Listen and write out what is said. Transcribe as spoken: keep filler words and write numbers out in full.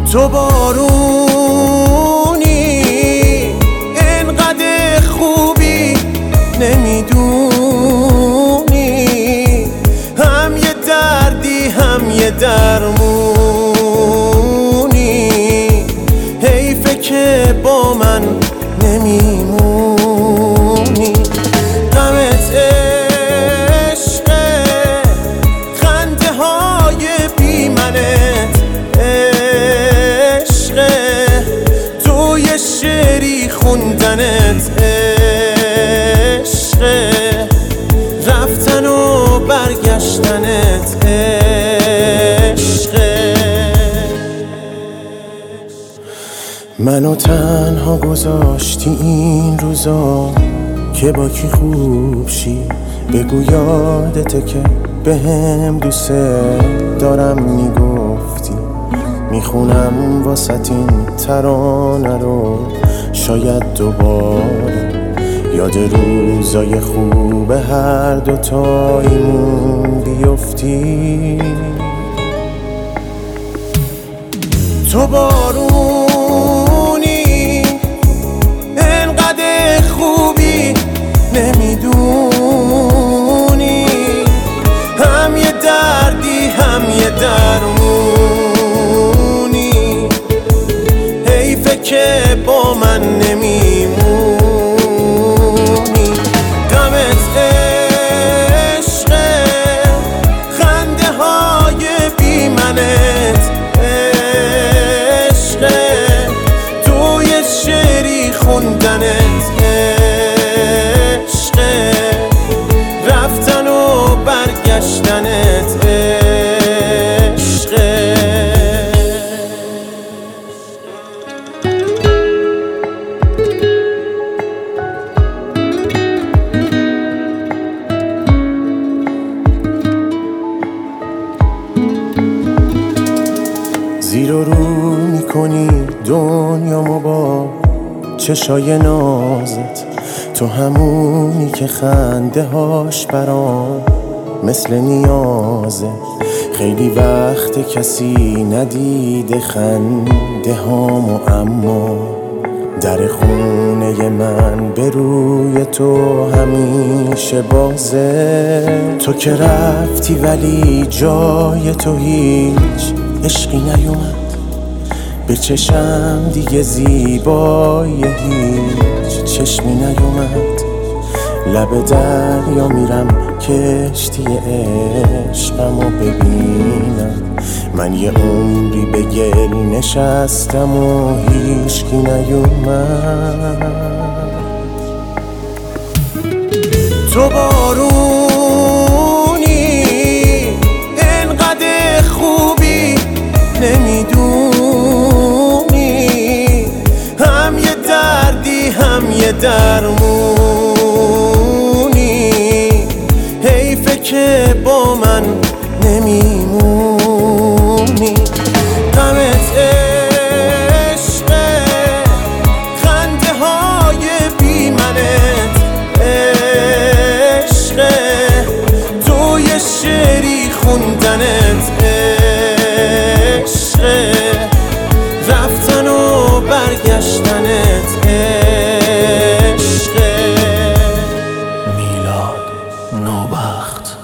تو بارونی انقدر خوبی نمیدونی، هم یه دردی هم یه درمونی، حیفه که با من نمیمونی. غمت عشقه، خنده های بی منت عشقه، توی شعری خوندنت عشقه، رفتن و برگشتنت عشقه. منو تنها گذاشتی این روزا که با کی خوب شی، بگو یادته که به هم دوست دارم میگفتی. میخونم واسه این ترانه رو شاید دوباره، یاد روزای خوب هر دوتاییمون بیفتی. تو بارونی انقدر خوبی نمیدونی، هم یه دردی هم یه درمونی، حیفه که با من نمیمونی. غمت عشقه، خنده های بی منت عشقه، توی شعری خوندنت عشقه، رفتن و برگشتنت عشقه. زیر و رو میکنی دنیامو با چشای نازت، تو همونی که خنده هاش برام مثل نیازه. خیلی وقت کسی ندیده خنده هامو، اما در خونه من به روی تو همیشه بازه. تو که رفتی ولی جای تو هیچ عشقی نیومد، به چشم دیگه زیبای هیچ چشمی نیومد. لب دریا میرم کشتی عشقمو ببینم، من یه عمری به گل نشستم و هیچکی نیومد. تو بارونی انقدر خوبی نمیدونی، هم یه دردی هم یه درمونی، حیفه که با من نمیمونی. غمت عشقه، خنده های بی منت عشقه، توی شعری خوندنت عشقه، رفتن و برگشتنت عشقه. میلاد نوبخت.